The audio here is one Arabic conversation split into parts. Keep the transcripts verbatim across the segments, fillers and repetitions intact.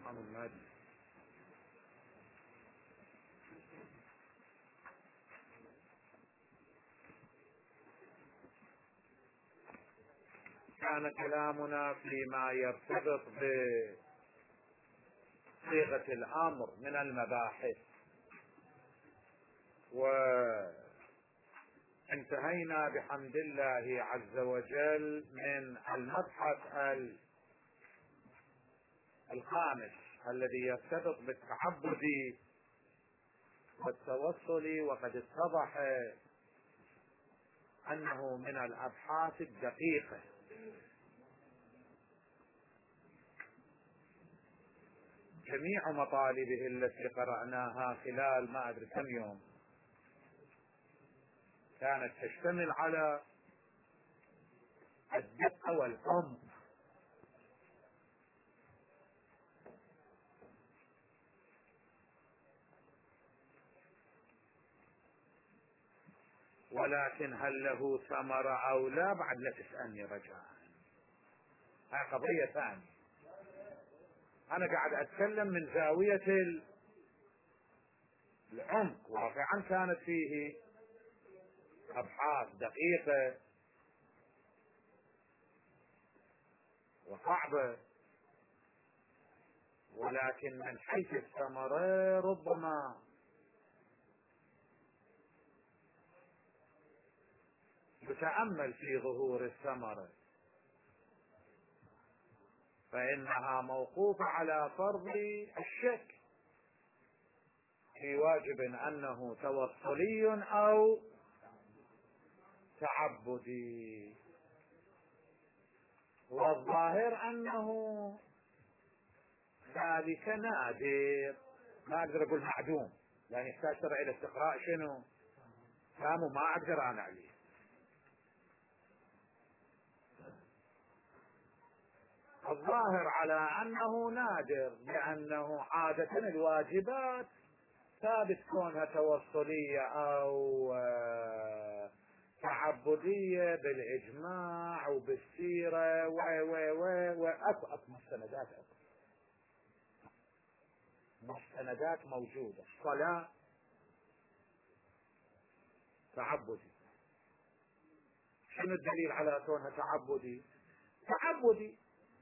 الرحمن المجيد. كان كلامنا فيما يرتبط بصيغة الأمر من المباحث، وانتهينا بحمد الله عز وجل من المبحث الخامس الذي يرتبط بالتعبد والتوصل، وقد اتضح أنه من الأبحاث الدقيقة. جميع مطالبه التي قرأناها خلال ما أدري كم يوم كانت تشتمل على الدقة والعمق، ولكن هل له ثمرة أو لا بعد لا تسألني رجاء، هاي قضية ثانية. أنا قاعد أتكلم من زاوية العمق. واقعا كانت فيه أبحاث دقيقة وصعبة، ولكن من حيث الثمرة ربما تتأمل في ظهور الثمرة، فإنها موقوفة على فرض الشك في واجب أنه توصلي أو تعبدي، والظاهر أنه ذلك نادر، ما أقدر أقول معدوم لأن يحتاج ترى إلى استقراء شنو كامو، ما أقدر أنا عليه. الظاهر على أنه نادر، لأنه عادة الواجبات ثابت كونها توصلية أو تعبدية بالإجماع وبالسيرة و و و وأكو أكو مستندات، أكو مستندات موجودة. صلاة تعبدي، شنو الدليل على كونها تعبدي؟ تعبدي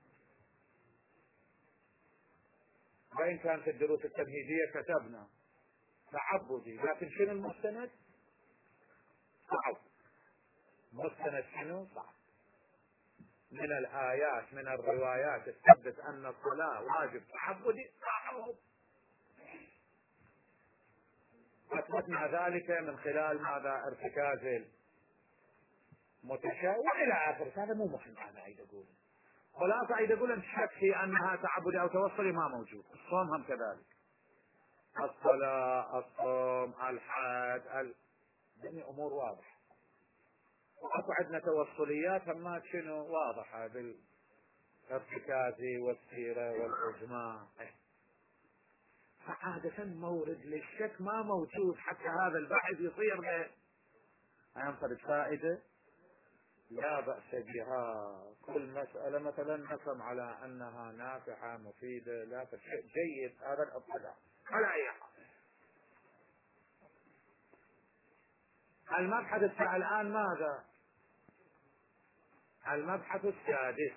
وإن كانت الدروس التمهيدية كتبنا تعبدي، لكن شنو المستند؟ صعب. مستند شنو؟ صعب. من الآيات من الروايات تثبت أن الصلاة واجب تعبدي صعب. أثبتنا ذلك من خلال ماذا؟ ارتكاز المتشابه وإلى آخره. هذا مو مهم. أنا عايز أقول خلاصة، عايز أقول أن الشك في أنها تعبدي أو توصلي ما موجود. الصوم هم كذلك، الصلاة، الصوم، الحج، ال... جميع أمور واضحة. وأكو عندنا توصليات همات شنو واضحة بالارتكاز والسيرة والإجماع. فعادة مورد للشك ما موجود، حتى هذا البحث يصير له ينفرد فائدة لا بأس بها. كل مسألة مثلا نقم على أنها نافعة مفيدة، لا شيء جيد هذا الاطلاع على أي حال. المبحث التالي الآن ماذا؟ المبحث السادس.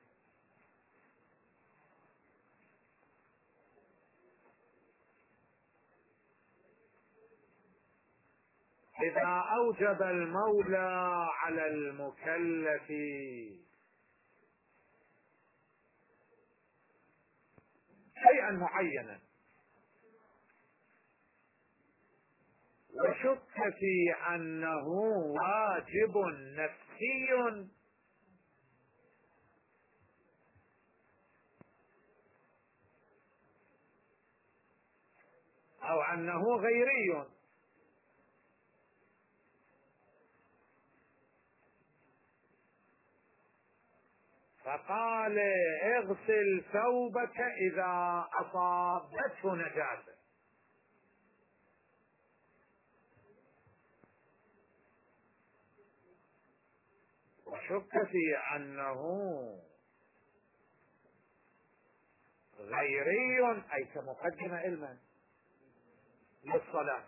إذا أوجب المولى على المكلف شيئا معينا وشك في أنه واجب نفسي أو أنه غيري، فقال اغسل ثوبك إذا أصابته نجاسة، وشك في أنه غيري أي كمقدمة علما للصلاة،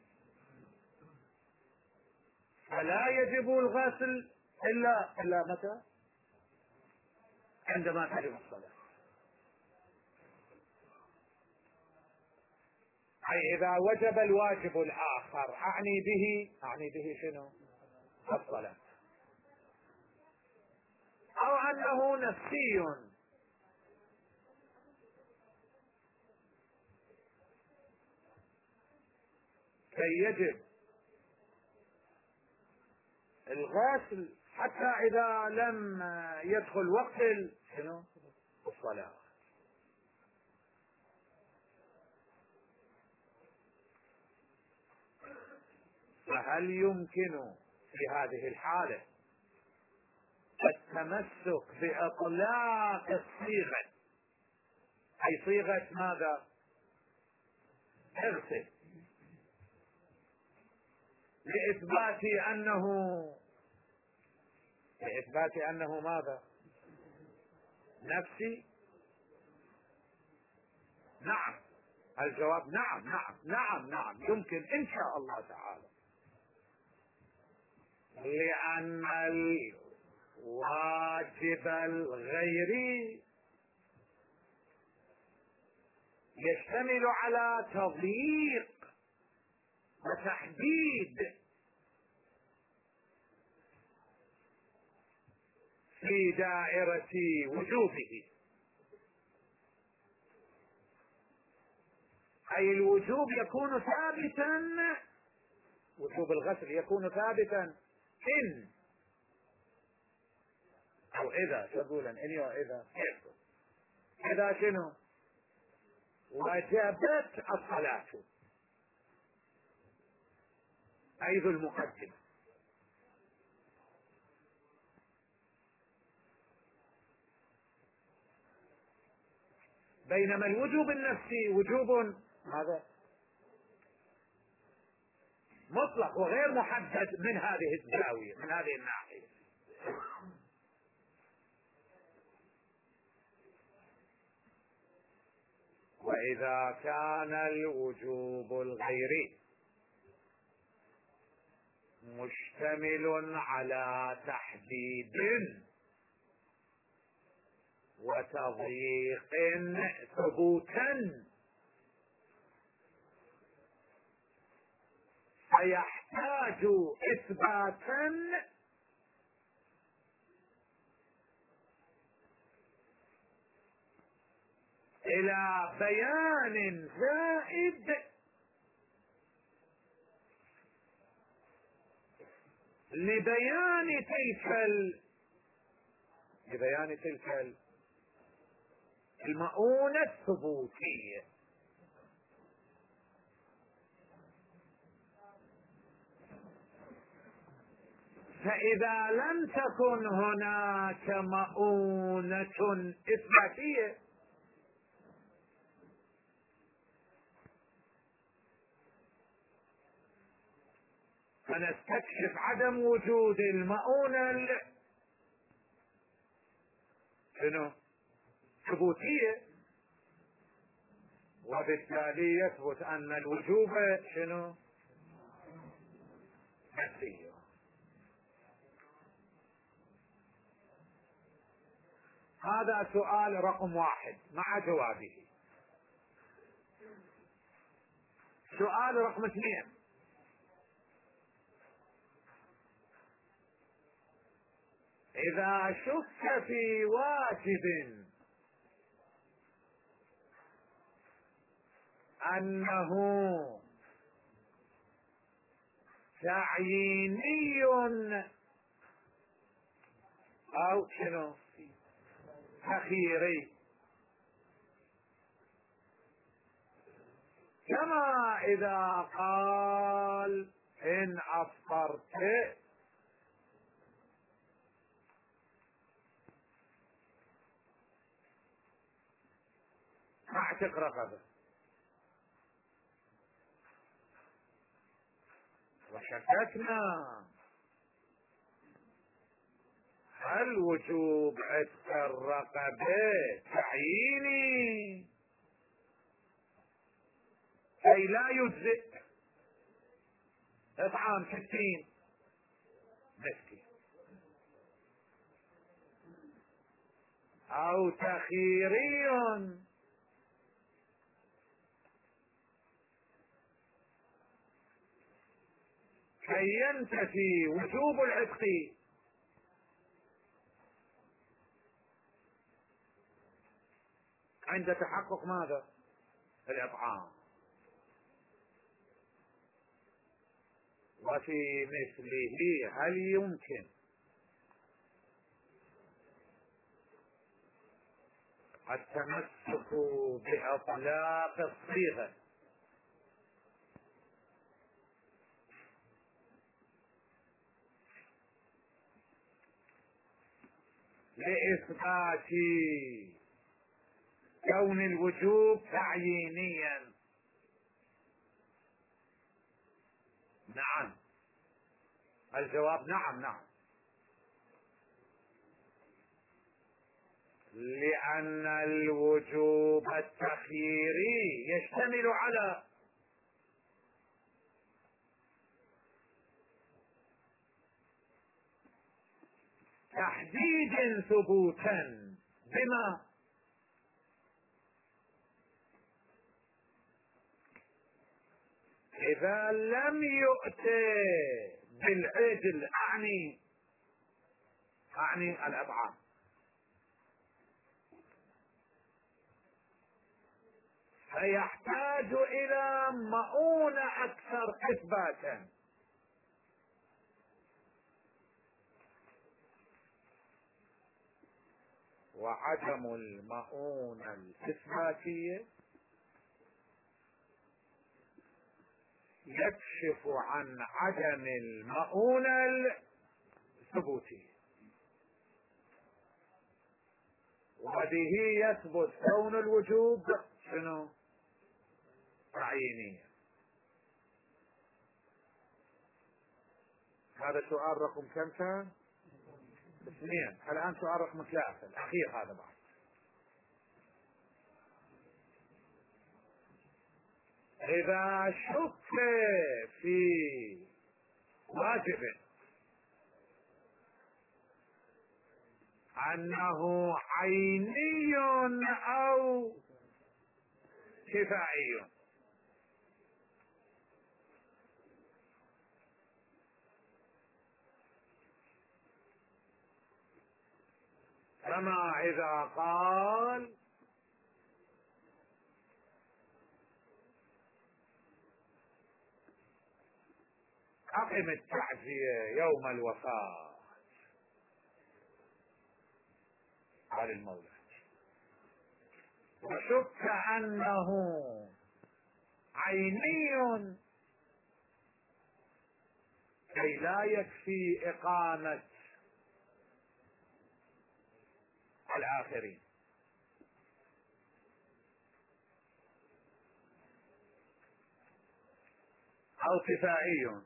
فلا يجب الغسل إلا إلا متى؟ عندما تجب الصلاة. أي إذا وجب الواجب الآخر أعني به أعني به شنو؟ الصلاة، أو أنه نفسي كي يجب الغسل حتى إذا لم يدخل وقت شنو؟ الصلاة. فهل يمكن في هذه الحالة التمسك بإطلاق الصيغة، أي صيغة ماذا؟ اغسل، لإثبات أنه لإثبات أنه ماذا؟ نفسي؟ نعم، الجواب نعم نعم نعم نعم يمكن إن شاء الله تعالى، لأن الواجب الغيري يشتمل على تضييق وتحديد في دائرة وجوبه، أي الوجوب يكون ثابتا، وجوب الغسل يكون ثابتا إن أو إذا شغولا إن وإذا إذا شنو؟ وجبت الصلاة أي ذو المقدمة. بينما الوجوب النفسي وجوب هذا مطلق وغير محدد من هذه الزاوية، من هذه الناحية. وإذا كان الوجوب الغيري مشتمل على تحديد وتضييق ثبوتا، فيحتاج إثباتا إلى بيان زائد لبيان تلك ال... لبيان تلك المؤونة الثبوتية. فإذا لم تكن هناك مؤونة إثباتية فنستكشف عدم وجود المؤونة شنو؟ ثبوتية، وبالتالي يثبت أن الوجوب شنو؟ نفسي. هذا سؤال رقم واحد مع جوابه. سؤال رقم اثنين: إذا شك في واجب أنه تعييني أو شنو تخييري، كما إذا قال إن أفطرت أعتق رقبة، وشككنا الوجوب عتق الرقبة تعييني كي لا يجزئ اطعام ستين مسكين، او تخييري كي ينتفي وجوب العتق عند تحقق ماذا؟ الإطعام. وفي مثله هل يمكن التمسك بإطلاق الصيغة لإثبات كون الوجوب تعيينيا؟ نعم، الجواب نعم نعم، لأن الوجوب التخييري يشتمل على تحديد ثبوتا بما إذا لم يؤتى بالعدل أعني أعني الأطعام، فيحتاج إلى مؤونة أكثر إثباتا، وعدم المؤونة الإثباتية يكشف عن عدم المؤونة الثبوتية، وبه يثبت كون الوجوب شنو؟ تعيينيا. هذا سؤال رقم كم كان؟ اثنين. الآن سؤال رقم ثلاثة الأخير هذا بعد. إذا شك في واجب أنه عيني أو كفائي، كما إذا قال أقم التعزية يوم الوفاة على المولى، وشك أنه عيني كي لا يكفي إقامة الآخرين، أو كفائي،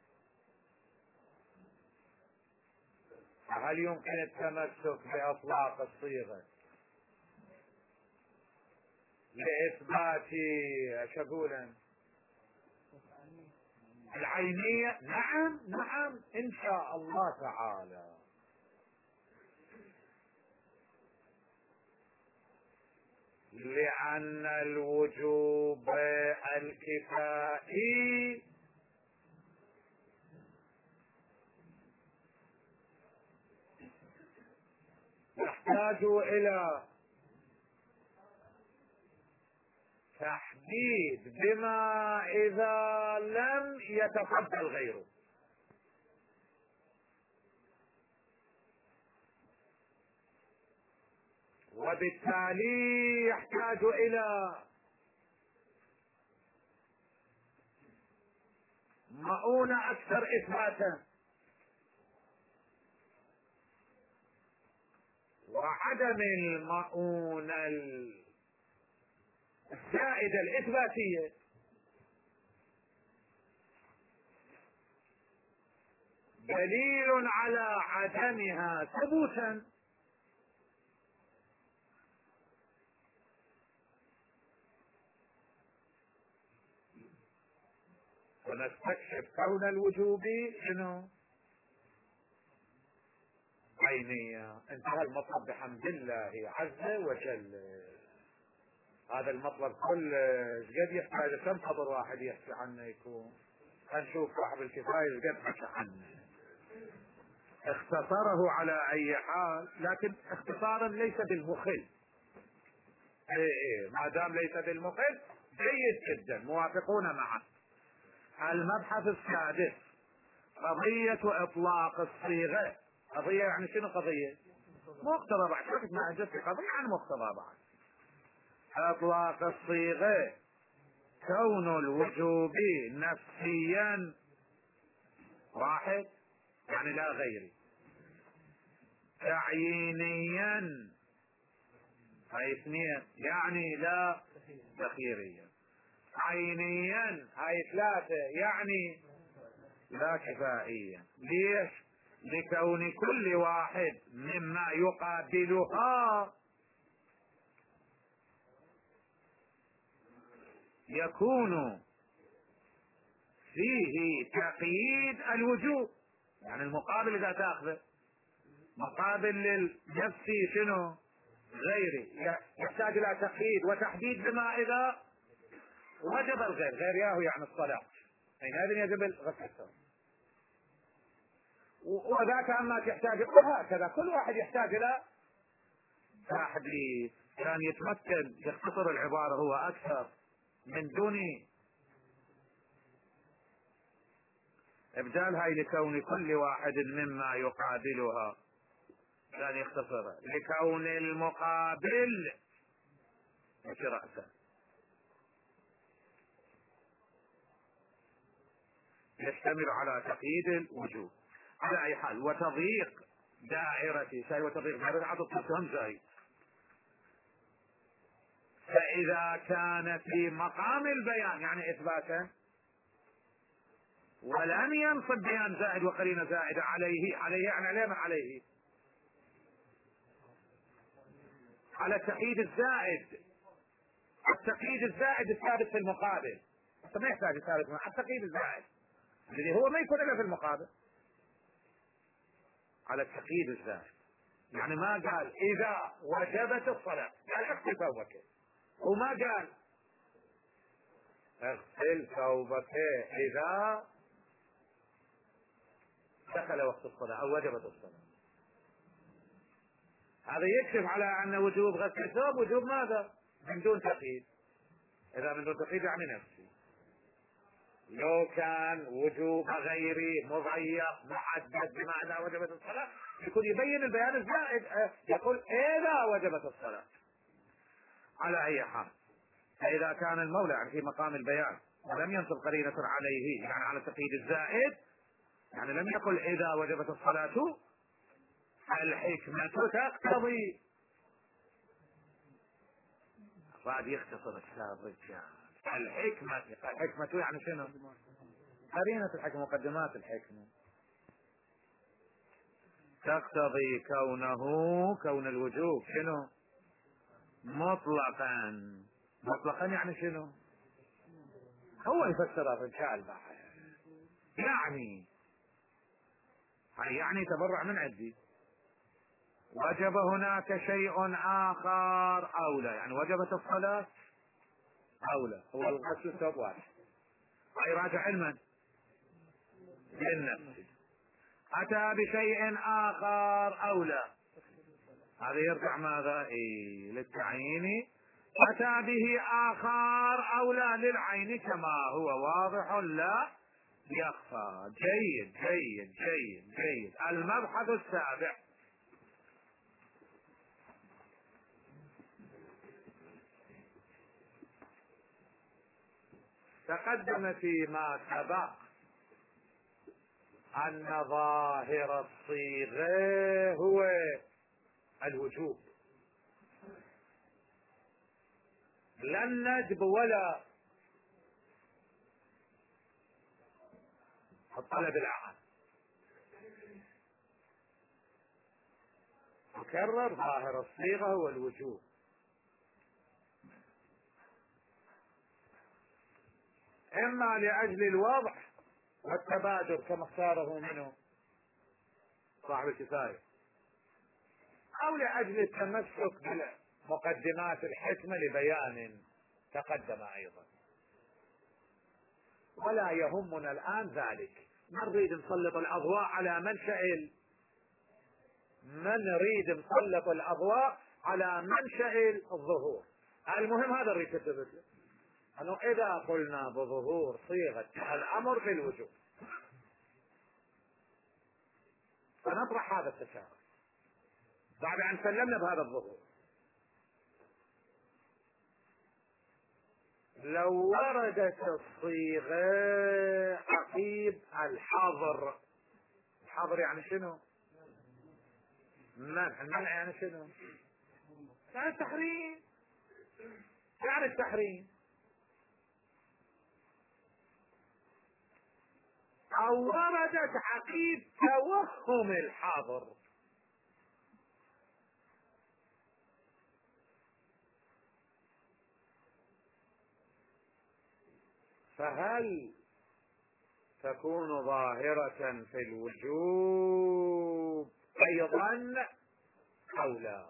هل يمكن التمسك بأطلاق الصيغة لإثبات ايش أقول العينية؟ نعم نعم إن شاء الله تعالى. لأن الوجوب الكفائي يحتاج إلى تحديد بما إذا لم يتقبل غيره، وبالتالي يحتاج إلى مؤونة أكثر إثباتا، وعدم المؤونة الزائدة الإثباتية دليل على عدمها ثبوتا. ونستكشف كون الوجوب شنو؟ عينية. انتهى المطلب بحمد الله عز وجل. هذا المطلب كل قد يحتاج كم خبر واحد يحكي عنه يكون. هنشوف صاحب الكفاية قد حكى عنه. اختصره على اي حال، لكن اختصارا ليس بالمخل. ايه ايه ما دام ليس بالمخل جيد جدا، موافقون معه. المبحث السادس قضية اطلاق الصيغة. قضية يعني شنو قضية؟ مقتضى بعد. شفت ما اجت قضية عن مقتضى بعد. اطلاق الصيغة كون الوجوب نفسيا واحد يعني لا غيري، تعيينيا هاي اثنين يعني لا تخييريا، عينيا هاي ثلاثة يعني لا كفائيا. ليش؟ لكون كل واحد مما يقابلها يكون فيه تقييد الوجوب. يعني المقابل اذا تاخذه مقابل للنفسي شنو؟ غيري، يحتاج الى تقييد وتحديد بما اذا وجب الغير. غير ياهو يعني الصلاة، حينئذ يجب غسل الثوب. وذاك اما يحتاج هكذا كل واحد يحتاج الى تحديد. كان يتمكن يختصر العبارة هو اكثر من دون ابدال هاي لكون كل واحد مما يقابلها. كان يختصرها لكون المقابل مش رأسا يشتمل على تقييد الوجوب. على اي حال وتضييق دائرتي شيء وتضييق دائرتي عطف همزة. فاذا كان في مقام البيان يعني اثباتا ولم ينصب بيان زائد وقرينة زائدة عليه، عليه يعني عليه من عليه على التقييد الزائد. التقييد الزائد الثابت في المقابل ما يحتاج الثابت على التقييد الزائد اللي هو ما يكون الا في المقابل. على التقييد الزائد يعني ما قال اذا وجبت الصلاة قال اغسل ثوبك، وما قال اغسل ثوبك اذا دخل وقت الصلاة او وجبت الصلاة. هذا يكشف على ان وجوب غسل الثوب وجوب ماذا؟ من دون تقييد. اذا من دون تقييد يعني نفسي. لو كان وجوب غيري مضيق محدد بما اذا وجبت الصلاة يكون يبين البيان الزائد يقول اذا وجبت الصلاة. على اي حال فاذا كان المولى يعني في مقام البيان ولم ينصب قرينة عليه يعني على التقييد الزائد يعني لم يقل اذا وجبت الصلاة، الحكمة تقتضي. بعد يختصر الكتاب رجال. الحكمة الحكمة يعني شنو؟ قرينة الحكمة مقدمات الحكمة. تقتضي كونه كون الوجوب شنو؟ مطلقا. مطلقا يعني شنو؟ هو يفسر الرجال بعد يعني يعني تبرع من عندي. وجب هناك شيء اخر اولى يعني وجبت الصلاة اولى هو الغسل الثوب واحد. اي راجع علما للنفس. اتى بشيء اخر اولى هذا يرجع ماذا؟ ايه للتعيين. اتى به اخر اولى للعين كما هو واضح لا يخفى. جيد جيد جيد جيد. المبحث السابع تقدم فيما سبق ان ظاهر الصيغة هو الوجوب، لا الندب ولا الطلب العام. يتكرر ظاهر الصيغة والوجوب. إما لأجل الوضع والتبادر كما اختاره منه صاحب الكفاية، أو لأجل التمسك بمقدمات الحكمة لبيان تقدم أيضا. ولا يهمنا الآن ذلك، ما نريد نسلط الأضواء على منشأ ما نريد نسلط الأضواء على منشأ الظهور. المهم هذا نريد تثبت له، أنه إذا قلنا بظهور صيغة الأمر بالوجوب فنطرح هذا التساؤل بعد أن سلمنا بهذا الظهور. لو وردت الصيغة عقيب الحظر، الحظر يعني شنو؟ المنع. المنع يعني شنو؟ يعني التحريم، يعني التحريم. أو وردت عقيب توهم الحظر، فهل تكون ظاهرة في الوجوب أيضا أو لا؟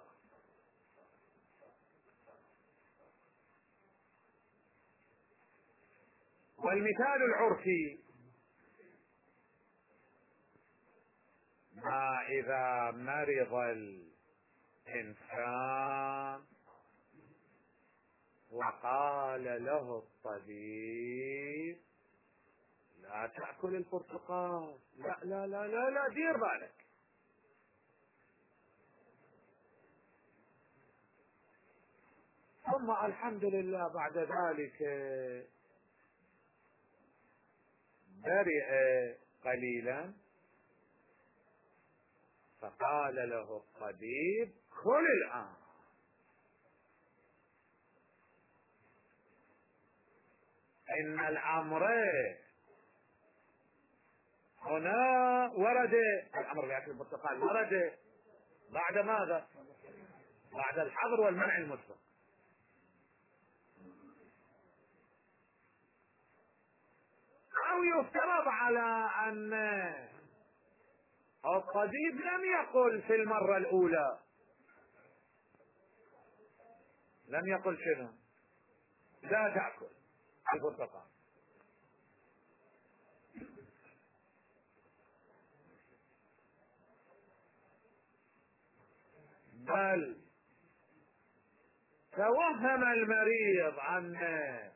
والمثال العرفي ما إذا مرض الإنسان وقال له الطبيب لا تأكل البرتقال، لا لا لا لا لا دير بالك، ثم الحمد لله بعد ذلك برئ قليلا فقال له الطبيب كل الآن. إن الأمر هنا ورد، الأمر بأكل البرتقال ورد بعد ماذا؟ بعد الحظر والمنع المسبق. أو يفترض على أن الطبيب لم يقل في المرة الأولى، لم يقل شنو؟ لا تأكل البرتقال، بل توهم المريض أن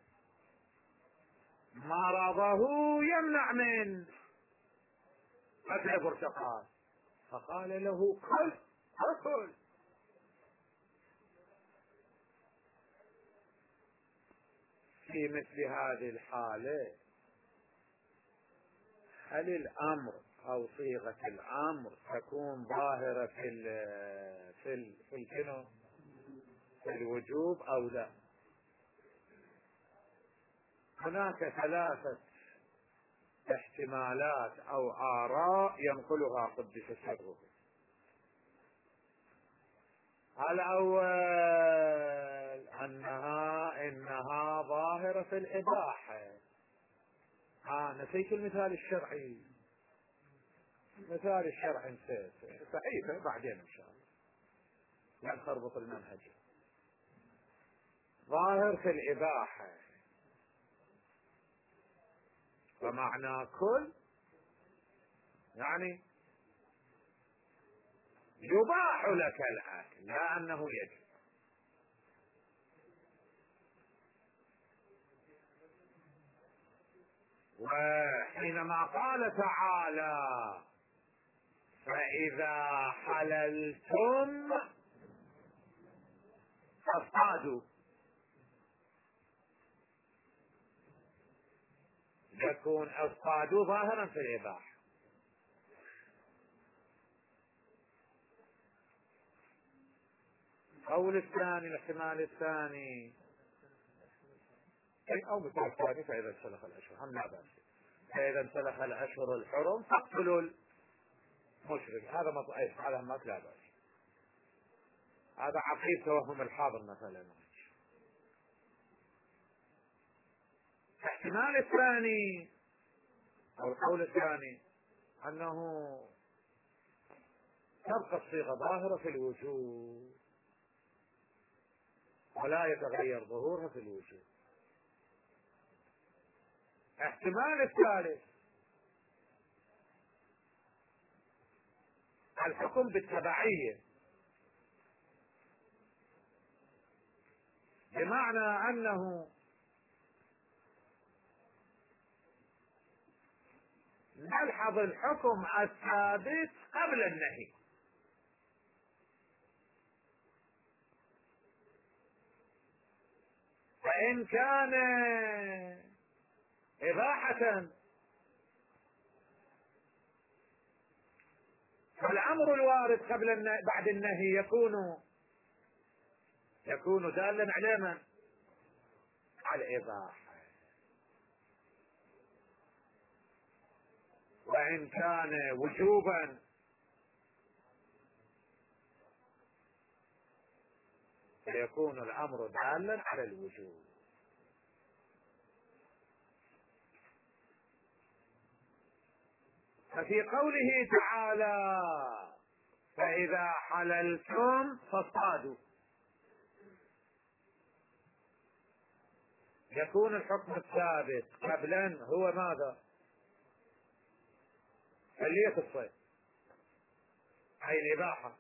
مرضه يمنع من أكل البرتقال فقال له كل أكل. في مثل هذه الحالة هل الأمر أو صيغة الأمر تكون ظاهرة في ال في ال في الكنو في الوجوب أو لا؟ هناك ثلاثة احتمالات أو آراء ينقلها قدس سره. الأول أنها إنها ظاهرة في الإباحة. آه نسيت المثال الشرعي، مثال الشرعي نسيت، صحيح بعدين إن شاء الله لا نخربط المنهج. ظاهر في الإباحة ومعنى كل يعني يباح لك الأكل لا أنه يجب. وحينما قال تعالى فإذا حللتم فاصطادوا، يكون اصطادوا ظاهرا في الإباحة. القول الثاني الاحتمال الثاني أو مثل الثاني فإذا انسلخ الأشهر هم لا بأس، فإذا انسلخ الأشهر الحرم فاقتلوا المشرك، هذا مطعيف على همك لا بأس. هذا عقيد توهم الحاضر مثلا. الاحتمال الثاني أو القول الثاني أنه تبقى الصيغة ظاهرة في الوجود ولا يتغير ظهورها في الوجود. احتمال الثالث الحكم بالتبعية، بمعنى أنه نلحظ الحكم الثابت قبل النهي، فإن كان إباحة فالأمر الوارد قبل النهي بعد النهي يكون يكون دالا على من؟ على الإباحة. وإن كان وجوبا فيكون الأمر دالا على الوجوب. ففي قوله تعالى فإذا حللتم فاصطادوا يكون الحكم الثابت قبلا هو ماذا؟ حلية الصيد أي الإباحة.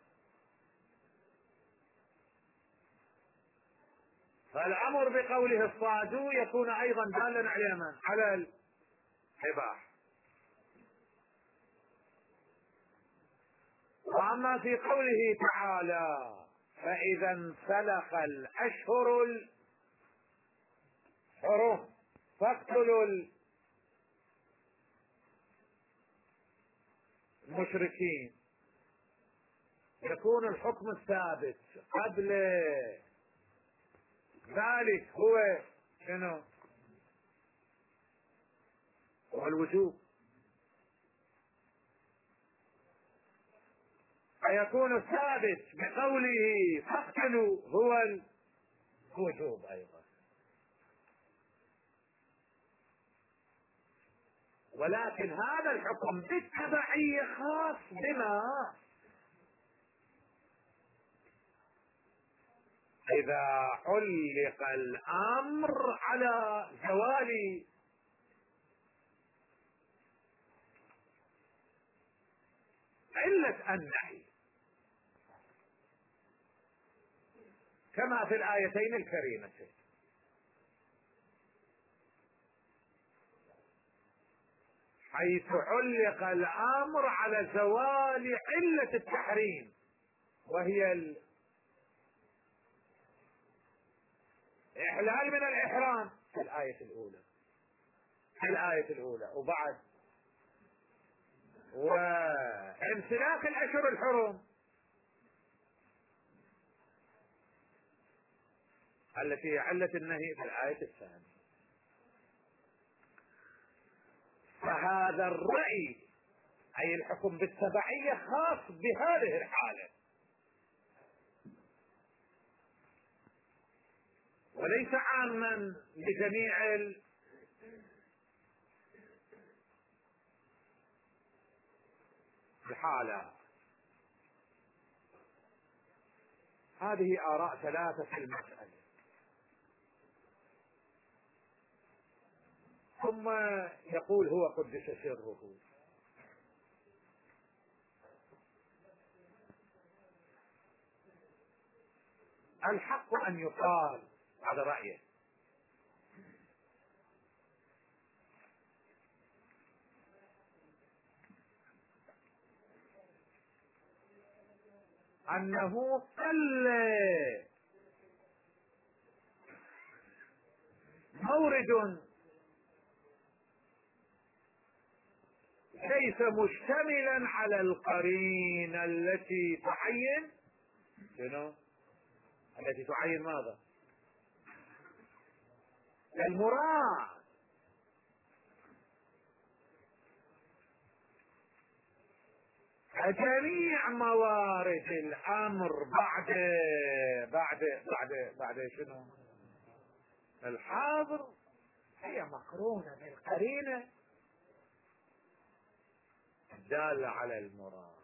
فالأمر بقوله اصطادوا يكون أيضا دالا على من؟ على الإباحة. وأما في قوله تعالى فإذا انسلخ الأشهر الحرم فاقتلوا المشركين يكون الحكم الثابت قبل ذلك هو شنو؟ هو الوجوب. فيكون الثابت بقوله فاقتلوا هو الوجوب أيضا. ولكن هذا الحكم بالتبعية خاص بما إذا علق الأمر على زوال علة النهي كما في الآيتين الكريمتين. حيث علق الأمر على زوال علة التحريم وهي الإحلال من الإحرام في الآية الأولى في الآية الأولى وبعد وامتلاك الأشهر الحرم التي هي علة النهي في الآية الثانية. فهذا الرأي أي الحكم بالتبعية خاص بهذه الحالة وليس عاما لجميع الحالة. هذه آراء ثلاثة في المسألة. ثم يقول هو قدس سره الحق أن يقال هذا رأيه أنه قل مورد ليس مشتملا على القرينة التي تعين شنو؟ التي تعين ماذا؟ المراد. جميع موارد الامر بعد بعد بعد بعد شنو؟ الحاضر هي مقرونة بالقرينة الدالة على المراد.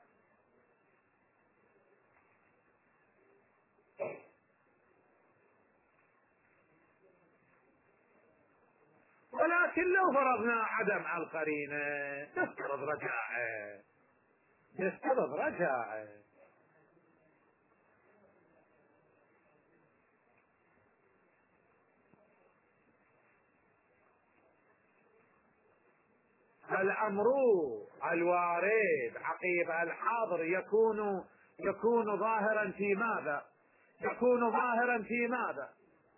ولكن لو فرضنا عدم القرينة نفترض رجاعه نفترض رجاعه الأمر الوارد عقيب الحاضر يكون يكون ظاهرا في ماذا؟ يكون ظاهرا في ماذا؟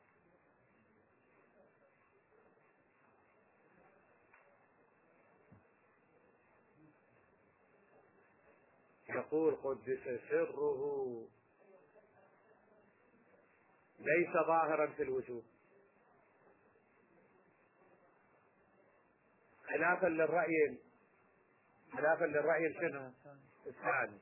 يقول قدس سره ليس ظاهرا في الوجود، خلافا للرأي خلافا للرأي شنو؟ الثاني.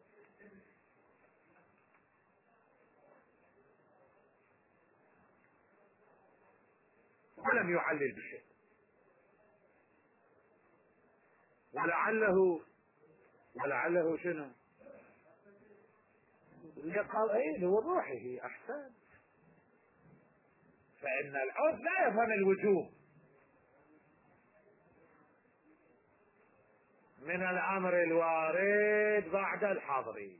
ولم يعلل بشيء، ولعله ولعله شنو؟ لقائل وضوحه احسن. فإن العرف لا يفهم الوجوب من الأمر الوارد بعد الحاضر.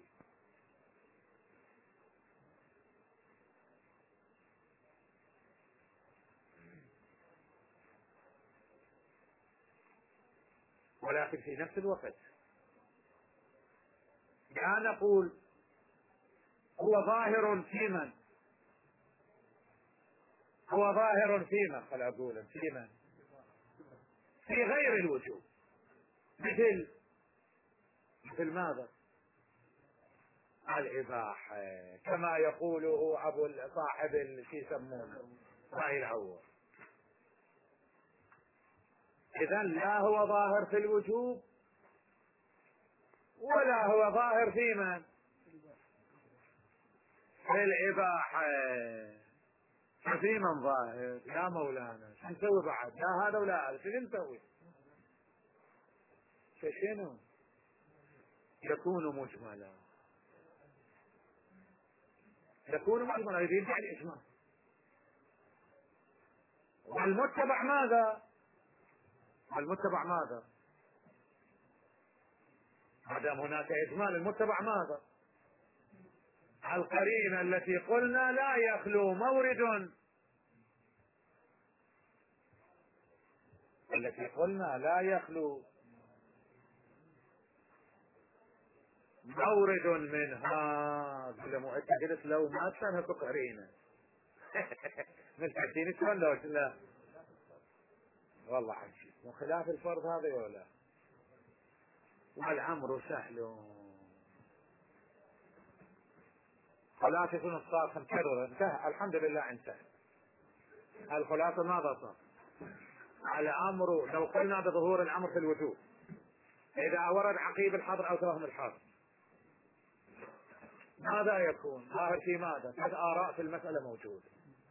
ولكن في نفس الوقت لا نقول هو ظاهر في من هو ظاهر في من خل أقول في من في غير الوجوب، مثل مثل ماذا؟ الإباحة كما يقوله أبو صاحب شو يسمونه رأي الأول. إذا لا هو ظاهر في الوجوب ولا هو ظاهر في من؟ في الإباحة. ففي من ظاهر يا مولانا؟ شو نسوي بعد؟ لا هذا ولا هذا، شو نسوي؟ فشنو؟ يكون مجملا يكون مجملا يرجع الإجمال. والمتبع ماذا؟ المتبع ماذا؟ ما دام هناك إجمال المتبع ماذا؟ القرينة التي قلنا لا يخلو مورد التي قلنا لا يخلو مورد منها. انت قلت لو ما كان قرينة متحدين شلون لو لا والله عجيب وخلاف الفرض هذا ولا. والأمر سهل. خلاصة الصالح مكررة انتهى الحمد لله انتهى. الخلاصة ماذا صار؟ الأمر لو قلنا بظهور الأمر في الوجود إذا ورد عقيب الحظر أو توهم الحظر ماذا يكون؟ ظاهر في ماذا؟ ثلاث آراء في المسألة موجودة.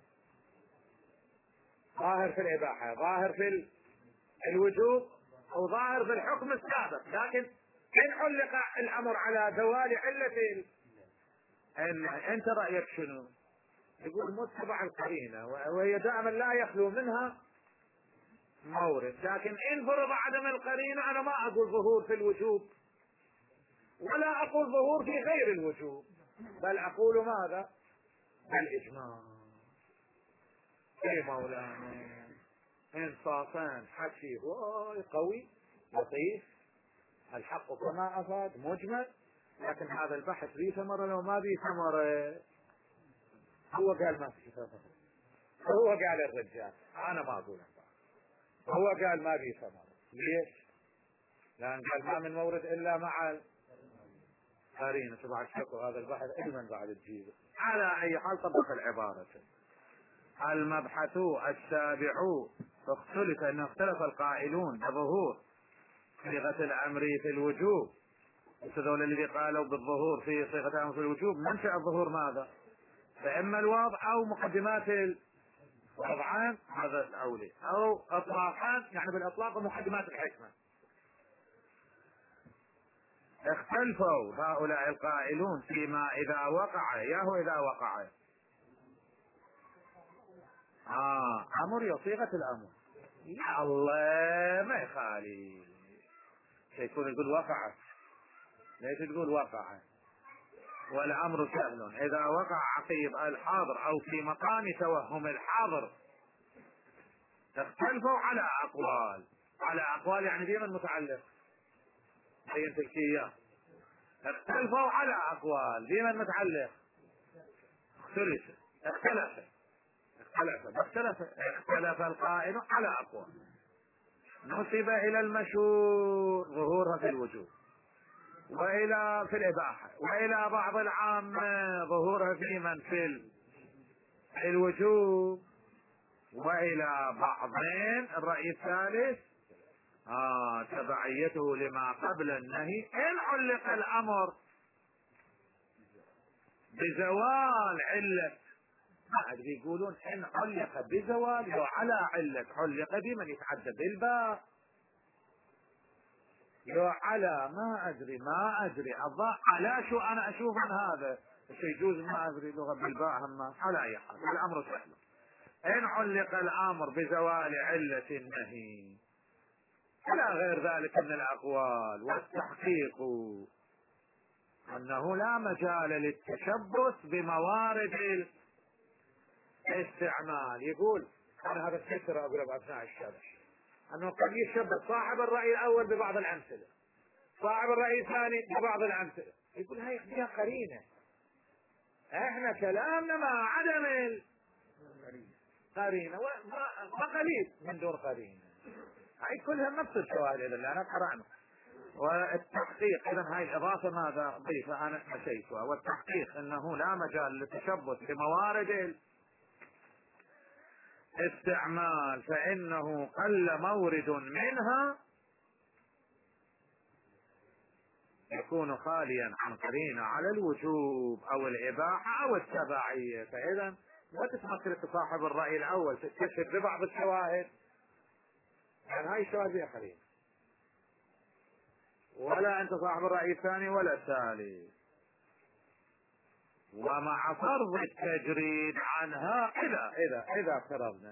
ظاهر في الإباحة، ظاهر في الوجوب، أو ظاهر في الحكم السابق. لكن إن علق الأمر على زوال علة إن أنت رأيك شنو؟ يقول متبع القرينة وهي دائما لا يخلو منها مورد. لكن إن فرض عدم القرينة أنا ما أقول ظهور في الوجوب ولا أقول ظهور في غير الوجوب، بل أقول ماذا؟ الإجماع. إيه مولانا إنصافان حكي واي قوي لطيف الحق كما أفاد مجمل، لكن هذا البحث بيه ثمرة لو ما بيه ثمرة. هو قال ما في ثمرة، هو قال الرجال أنا ما أقول هو قال ما بيه ثمرة. ليش؟ لأن قال ما من مورد إلا مع قرينة. بعد شكو هذا البحث علما بعد الجيزة. على أي حال طبق العبارة. المبحث السابع اختلف أن اختلف القائلون بظهور صيغة الأمر في الوجوب هذول الذي قالوا بالظهور في صيغة أمر في الوجوب، منشأ الظهور ماذا؟ فإما الوضع أو مقدمات الوضعان، هذا الأولي، أو إطلاقان يعني بالإطلاق ومقدمات الحكمة. اختلفوا هؤلاء القائلون فيما إذا وقع، ياهو إذا وقع آه أمر يصيغة الأمر، يا الله ما يخالي يكون يقول وقعت، ليش تقول وقع؟ والأمر سهل إذا وقع عقيب الحاضر أو في مقام توهم الحاضر. اختلفوا على أقوال، على أقوال يعني بمن المتعلق بينت الكية. اختلفوا على أقوال بمن المتعلق، اختلف اختلف اختلف اختلف اختلف القائل على أقوال. نسب إلى المشهور ظهورها في الوجوب، وإلى في الإباحة، وإلى بعض العامة ظهورها في من في الوجوب، وإلى بعضين الرأي الثالث آه تبعيته لما قبل النهي إن علق الأمر بزوال علة. ما أدري يقولون إن علق بزوال وعلى علة، علق بمن يتعدى بالباء لو على ما أدري ما أدري الضاء على شو أنا أشوف عن هذا الشيء يجوز، ما أدري لغة بالباء هم على أي حال الأمر سهل. إن علق الأمر بزوال علة النهي إلى غير ذلك من الأقوال، والتحقيق أنه لا مجال للتشبث بموارد الاستعمال. يقول أنا هذا الفكرة أقول بأثناء الشرح أنه قد يشبه صاحب الرأي الأول ببعض الأمثلة، صاحب الرأي الثاني ببعض الأمثلة، يقول هاي فيها قرينة، احنا كلامنا مع عدم القرينة وقليل من دون قرينة، هاي كلها نفس الشواهد اللي أنا قرأنا. والتحقيق إذا هاي الإضافة ماذا ضيفة أنا نسيتها، والتحقيق أنه لا مجال للتشبث بموارد استعمال فإنه قل مورد منها يكون خاليا عن قرينة على الوجوب أو الإباحة أو التبعية. فإذا لا تتمثل صاحب الرأي الأول تستشهد ببعض الشواهد، يعني هاي الشواهد فيها قرينة، ولا أنت صاحب الرأي الثاني ولا الثالث. ومع فرض التجريد عنها إذا إذا إذا فرضنا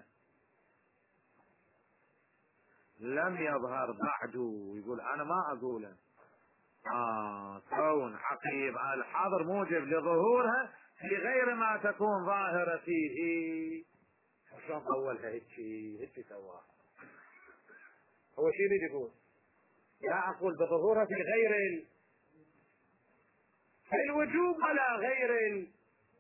لم يظهر بعد، يقول أنا ما أقوله آه كون عقيب الحظر موجب لظهورها في غير ما تكون ظاهرة فيه. شلون أولها هيك هيك سواها؟ هو شيء يريد يقول لا أقول بظهورها في غير ال... في الوجوب ولا غير ال...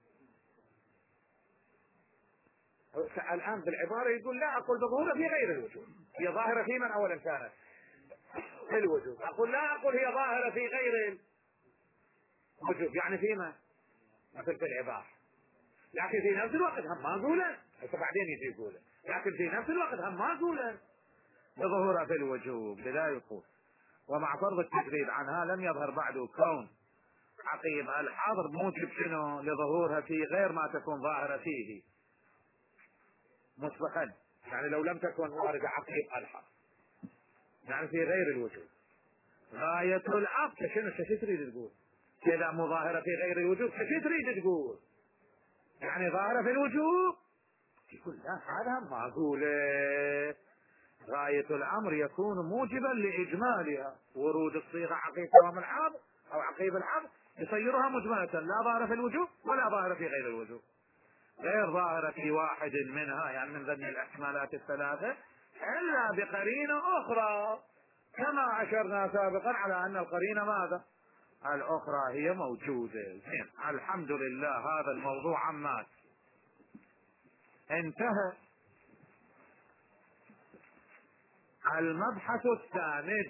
الآن بالعبارة يقول لا أقول بظهورها في غير الوجوب، هي ظاهرة في من أولا كانت في الوجوب، أقول لا أقول هي ظاهرة في غير الوجوب يعني فيما مثل في العبارة، لكن في نفس الوقت هم ما أقوله، بعدين يجي يقوله، لكن في نفس الوقت هم ما أقوله بظهورها في الوجوب. لذا يقول ومع فرض التجريد عنها لم يظهر بعد كون عقيب الحاضر موجب شنو لظهورها في غير ما تكون ظاهرة فيه مسبقا، يعني لو لم تكن واردة عقيب الحاضر يعني في غير الوجوب. غاية الأمر شنو شو تريد تقول؟ كذا مظاهرة في غير الوجوب شو تريد تقول؟ يعني ظاهرة في الوجوب؟ يقول لا هذا ما أقوله. غاية الأمر يكون موجبا لإجمالها، ورود الصيغة عقيب توام الحاضر أو عقيب الحاضر يصيرها مجملة لا ظاهرة في الوجوب ولا ظاهرة في غير الوجوب، غير ظاهرة في واحد منها يعني من ضمن الاحتمالات الثلاثة إلا بقرينة أخرى، كما أشرنا سابقا على أن القرينة ماذا؟ الأخرى هي موجودة. زين الحمد لله هذا الموضوع عمات انتهى. المبحث الثامن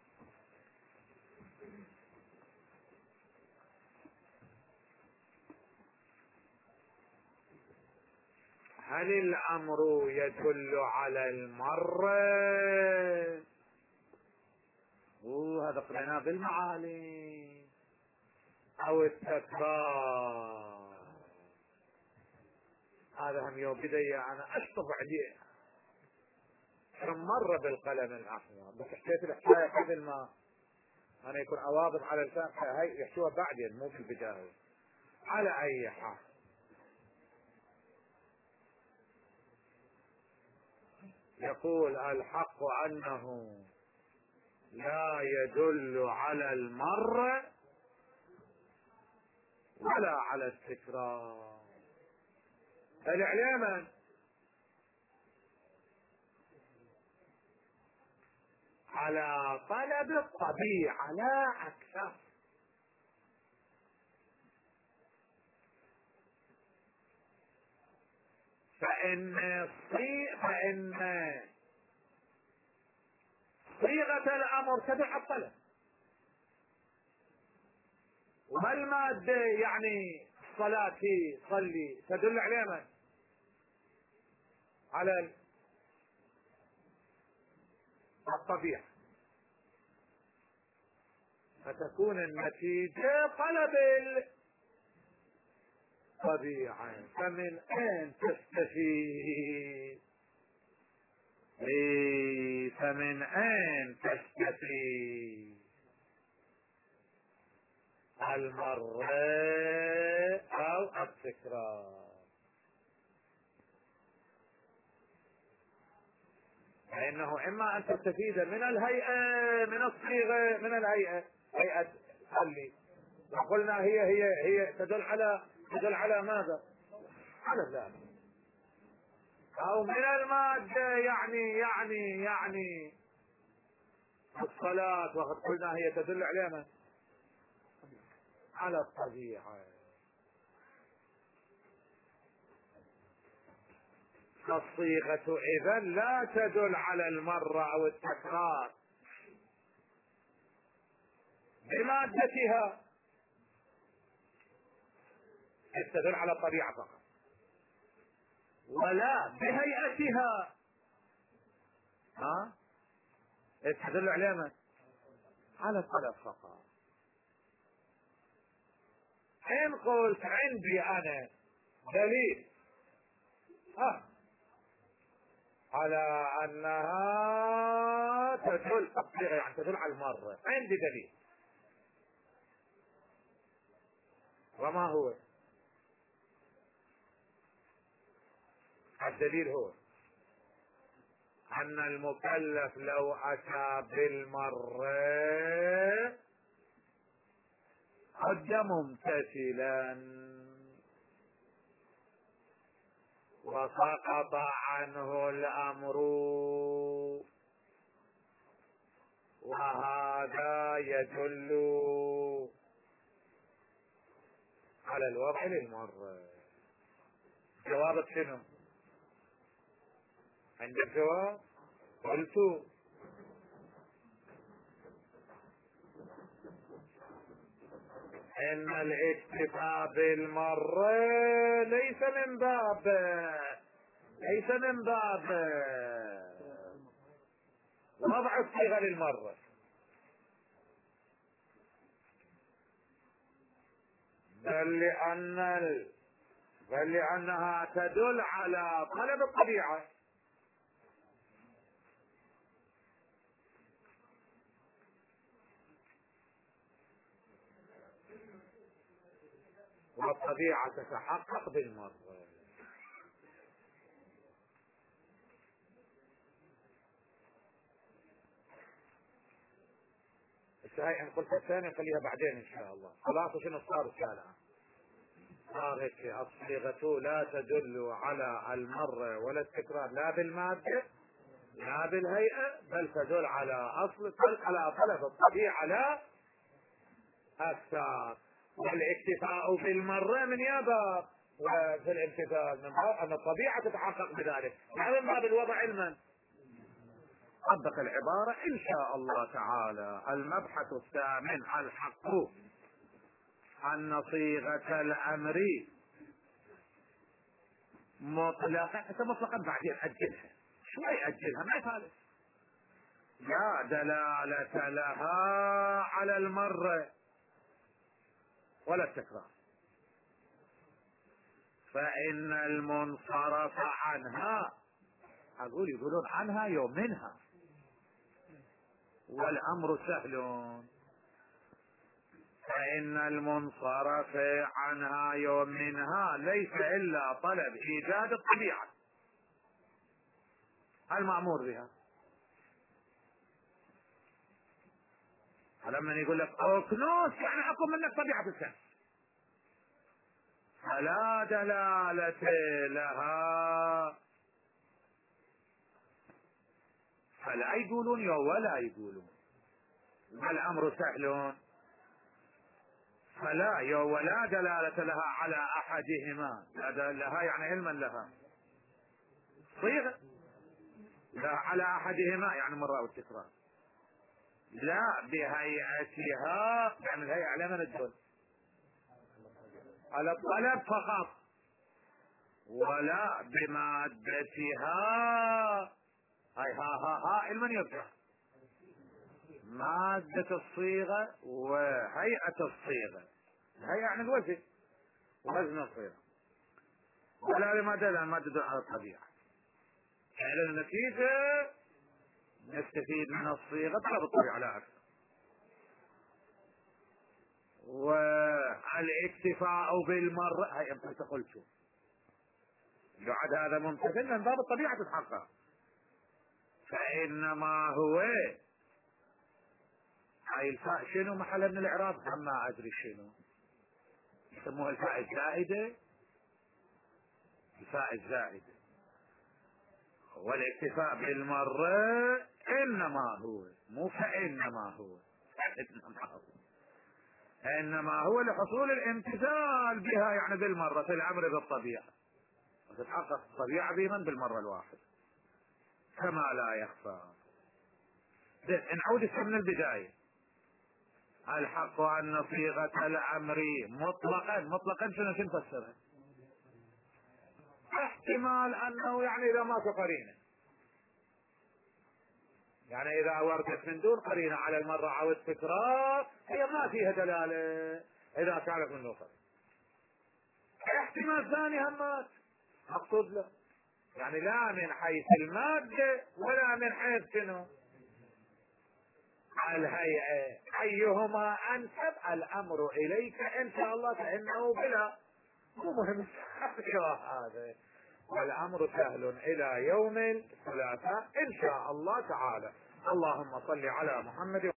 هل الأمر يدل على المرة وهذا قريناه بالمعالي او التكرار. هذا هم يوم بدي انا اشطب عليه كم مرة بالقلم الاحمر، بس حكيت الحكاية قبل ما انا يكون اواظب على الفاقة هاي يحكوها بعدين مو في البداية. على اي حال يقول الحق انه لا يدل على المر ولا على التكرار. العلامة على طلب الطبيعة لا أكثر. فإن فإن صيغة الأمر تدل على الطلب، وما المادة يعني الصلاة صلي تدل على من؟ على الطبيعة، فتكون النتيجة طلب الطبيعة. فمن أين تستفيد؟ فمن أين تستفيد؟ المرة أو التكرار. فإنه إما أن تستفيد من الهيئة، من الصيغة، من الهيئة هيئة خلي وقلنا هي هي هي تدل على تدل على ماذا؟ على ذلك. أو من المادة يعني يعني يعني الصلاة، وقد قلنا هي تدل على على الطبيعة. فالصيغة إذا لا تدل على المرة أو التكرار بمادتها، تدل على الطبيعة فقط، ولا بهيئتها ها تدل على من؟ على الطلب فقط. إن قلت عندي أنا دليل ها على أنها تدل يعني تدل على المرة، عندي دليل، وما هو الدليل؟ هو أن المكلف لو أتى بالمرة عد ممتثلا وسقط عنه الأمر، وهذا يدل على الوضع للمرة. جوابك شنو؟ عندك جواب؟ قلت ان الاكتفاء بالمرة ليس من باب ليس من باب وضع الصيغة للمرة، بل لأن بل لأنها تدل على طلب الطبيعة. والطبيعة تتحقق بالمرة. هاي ان قلت الثانية خليها بعدين ان شاء الله. خلاص شنو صار الكلام؟ صار هيك الصيغة لا تدل على المرة ولا التكرار لا بالمادة لا بالهيئة، بل تدل على اصل على طلب الطبيعة لا اكثر. والاكتفاء بالمرة من يابا وفي الامتثال من باب ان الطبيعة تتحقق بذلك، يعني من باب الوضع المن. طبق العبارة ان شاء الله تعالى. المبحث الثامن الحق ان صيغة الامر مطلقة. انت مطلقا بعدين اجلها شوي، اجلها ما يخالف، لا دلالة لها على المرة ولا التكرار، فإن المنصرف عنها، أقول يقولون عنها يوم منها، والأمر سهل، فإن المنصرف عنها يوم منها ليس إلا طلب إيجاد الطبيعة المأمور بها. لما يقول لك أوكنوس يعني أقوم منك طبيعة الشمس، فلا دلالة لها، فلا يقولون يو ولا يقولون، الأمر سهل، فلا يو ولا دلالة لها على أحدهما، لها يعني علما لها صيغة، لا على أحدهما يعني مرة والتكرار، لا بهيئتها يعني الهيئة على من الدل على الطلب فقط، ولا بمادتها، هاي ها ها ها المن يرجع مادة الصيغة وهيئة الصيغة، هي يعني الوزن وزن الصيغة، ولا بمادة مادة على الطبيعة، على النتيجة نستفيد من الصيغة طلب الطبيعة لا أكثر. والاكتفاء بالمرة هاي انت قلت شو بعد هذا ممتثل من باب الطبيعة تتحقق، فإنما هو هاي الفاء شنو محل من الإعراب؟ ما أدري شنو يسموها الفاء الزائدة، الفاء الزائدة، والاكتفاء بالمرة إنما هو مو فإنما هو إنما هو إنما هو لحصول الامتثال بها يعني بالمرة في الأمر بالطبيعة، وتتحقق الطبيعة بمن بالمرة الواحدة كما لا يخفى. نعود من البداية، الحق أن صيغة الأمر مطلقا مطلقا شنو نفسرها؟ احتمال أنه يعني إذا ما قرينة، يعني إذا وردت من دون قرينة على المرة أو التكرار هي ما فيها دلالة إذا كانت من نقص. احتمال ثاني همات مقصود له، يعني لا من حيث المادة ولا من حيث شنو الهيئة، أيهما أنسب الأمر إليك إن شاء الله، فإنه بلا مو مهم هذا، والأمر سهل إلى يوم الثلاثاء إن شاء الله تعالى. اللهم صل على محمد.